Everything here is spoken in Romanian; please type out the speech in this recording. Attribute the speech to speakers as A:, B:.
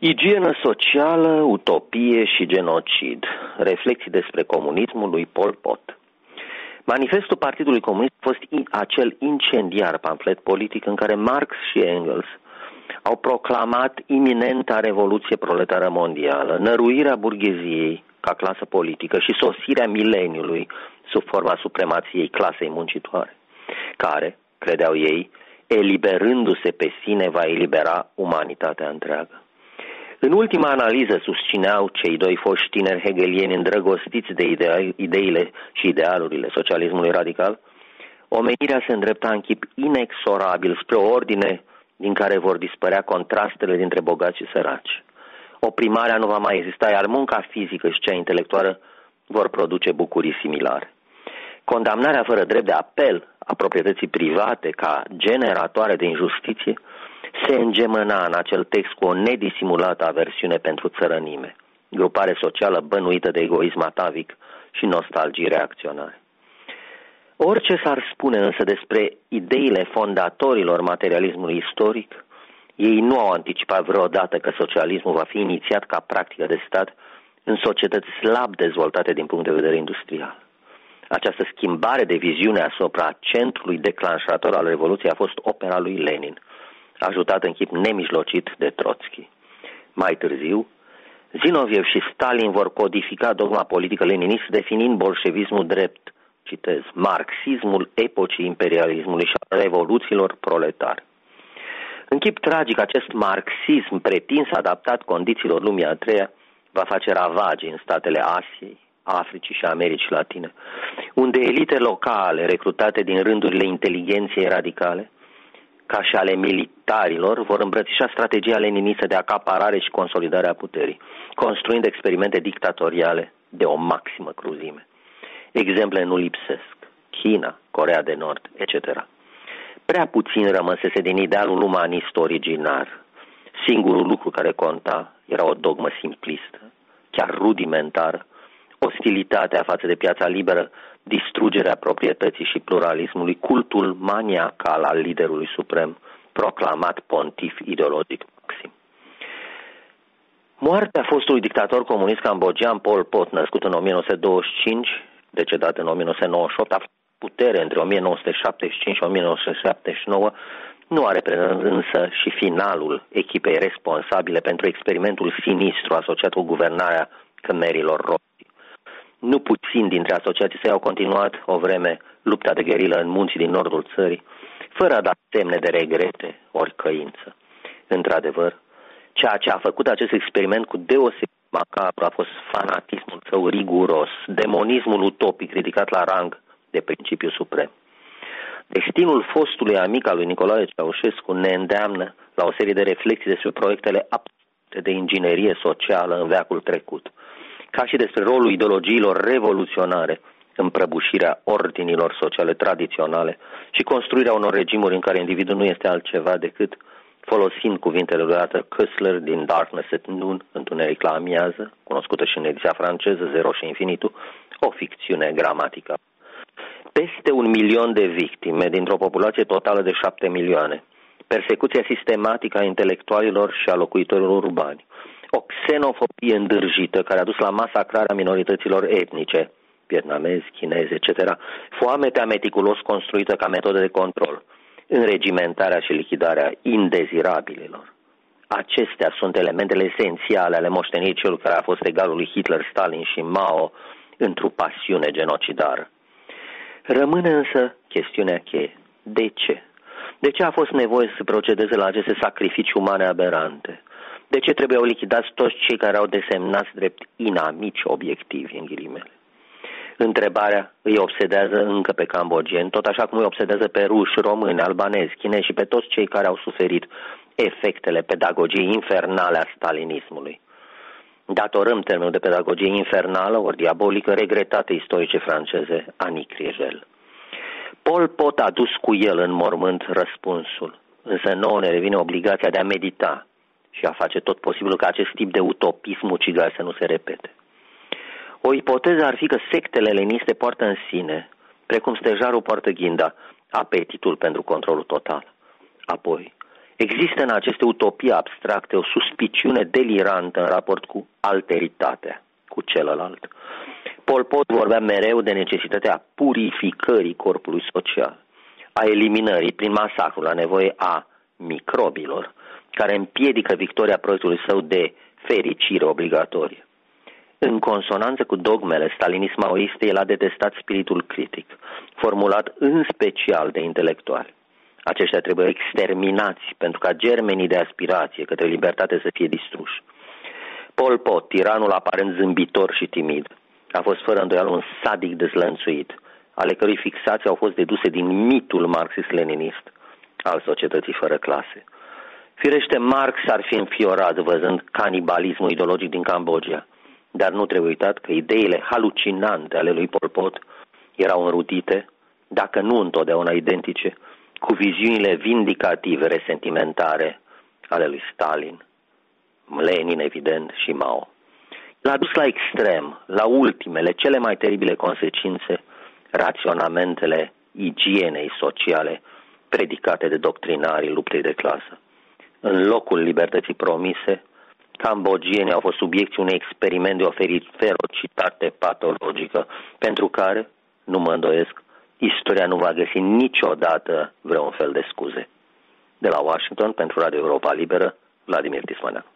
A: Igienă socială, utopie și genocid. Reflexii despre comunismul lui Pol Pot. Manifestul Partidului Comunist a fost acel incendiar pamflet politic în care Marx și Engels au proclamat iminenta revoluție proletară mondială, năruirea burgheziei ca clasă politică și sosirea mileniului sub forma supremației clasei muncitoare, care, credeau ei, eliberându-se pe sine, va elibera umanitatea întreagă. În ultima analiză susțineau cei doi foști tineri hegelieni îndrăgostiți de ideile și idealurile socialismului radical, omenirea se îndrepta în chip inexorabil spre o ordine din care vor dispărea contrastele dintre bogați și săraci. Oprimarea nu va mai exista, iar munca fizică și cea intelectuală vor produce bucurii similare. Condamnarea fără drept de apel a proprietății private ca generatoare de injustiție se îngemâna în acel text cu o nedisimulată aversiune pentru țărănime, grupare socială bănuită de egoism atavic și nostalgii reacționare. Orice s-ar spune însă despre ideile fondatorilor materialismului istoric, ei nu au anticipat vreodată că socialismul va fi inițiat ca practică de stat în societăți slab dezvoltate din punct de vedere industrial. Această schimbare de viziune asupra centrului declanșator al Revoluției a fost opera lui Lenin, ajutat în chip nemijlocit de Trotsky. Mai târziu, Zinoviev și Stalin vor codifica dogma politică leninistă definind bolșevismul drept, citez, marxismul epocii imperialismului și a revoluțiilor proletare. În chip tragic, acest marxism pretins adaptat condițiilor lumii a treia va face ravagii în statele Asiei, Africii și Americii Latine, unde elite locale recrutate din rândurile inteligenței radicale, ca și ale militarilor, vor îmbrățișa strategia leninistă de acaparare și consolidare a puterii, construind experimente dictatoriale de o maximă cruzime. Exemple nu lipsesc: China, Coreea de Nord, etc. Prea puțin rămăsese din idealul umanist originar. Singurul lucru care conta era o dogmă simplistă, chiar rudimentară, ostilitatea față de piața liberă, distrugerea proprietății și pluralismului, cultul maniacal al liderului suprem, proclamat pontif ideologic maxim. Moartea fostului dictator comunist cambogian Pol Pot, născut în 1925, decedat în 1998, a fost putere între 1975 și 1979, nu a reprezentat însă și finalul echipei responsabile pentru experimentul sinistru asociat cu guvernarea Khmerilor roșii. Nu puțin dintre asociații săi au continuat o vreme lupta de gherilă în munții din nordul țării, fără a da semne de regrete ori căință. Într-adevăr, ceea ce a făcut acest experiment cu deosebit macabru a fost fanatismul său riguros, demonismul utopic ridicat la rang de principiu suprem. Destinul fostului amic al lui Nicolae Ceaușescu ne îndeamnă la o serie de reflexii despre proiectele absurde de inginerie socială în veacul trecut, ca și despre rolul ideologiilor revoluționare în prăbușirea ordinilor sociale tradiționale și construirea unor regimuri în care individul nu este altceva decât, folosind cuvintele lui Arthur Koestler din Darkness at Noon, Întuneric la amiază, cunoscută și în ediția franceză, Zero și Infinitul, o ficțiune gramatică. Peste 1 milion de victime dintr-o populație totală de 7 milioane, persecuția sistematică a intelectualilor și a locuitorilor urbani, o xenofobie îndârjită care a dus la masacrarea minorităților etnice, vietnamezi, chinezi, etc., foametea meticulos construită ca metodă de control, înregimentarea și lichidarea indezirabililor. Acestea sunt elementele esențiale ale moștenirii celui care a fost egalul lui Hitler, Stalin și Mao într-o pasiune genocidară. Rămâne însă chestiunea cheie. De ce? De ce a fost nevoie să procedeze la aceste sacrificii umane aberante? De ce trebuiau lichidați toți cei care au desemnați drept inamici obiectivi, în ghilimele? Întrebarea îi obsedează încă pe cambogieni, tot așa cum îi obsedează pe ruși, români, albanezi, chinezi și pe toți cei care au suferit efectele pedagogiei infernale a stalinismului. Datorăm termenul de pedagogie infernală ori diabolică regretate istorice franceze Annie Kriegel. Pol Pot a dus cu el în mormânt răspunsul, însă nouă ne revine obligația de a medita și a face tot posibilul ca acest tip de utopism ucigar să nu se repete. O ipoteză ar fi că sectele leniste poartă în sine, precum stejarul poartă ghinda, apetitul pentru controlul total. Apoi, Există în aceste utopii abstracte o suspiciune delirantă în raport cu alteritatea, cu celălalt. Pol Pot vorbea mereu de necesitatea purificării corpului social, a eliminării prin masacru la nevoie a microbilor, care împiedică victoria proiectului său de fericire obligatorie. În consonanță cu dogmele stalinist-maoiste, el a detestat spiritul critic, formulat în special de intelectuali. Aceștia trebuie exterminați pentru ca germenii de aspirație către libertate să fie distruși. Pol Pot, tiranul aparent zâmbitor și timid, a fost fără îndoială un sadic dezlănțuit, ale cărui fixații au fost deduse din mitul marxist-leninist al societății fără clase. Firește, Marx ar fi înfiorat văzând canibalismul ideologic din Cambodgia, dar nu trebuie uitat că ideile halucinante ale lui Pol Pot erau înrudite, dacă nu întotdeauna identice, cu viziunile vindicative, resentimentare ale lui Stalin, Lenin, evident, și Mao. L-a dus la extrem, la ultimele, cele mai teribile consecințe, raționamentele igienei sociale predicate de doctrinarii luptei de clasă. În locul libertății promise, cambogienii au fost subiecții unui experiment de o ferocitate patologică, pentru care, nu mă îndoiesc, istoria nu va găsi niciodată vreun fel de scuze. De la Washington, pentru Radio Europa Liberă, Vladimir Tismaneanu.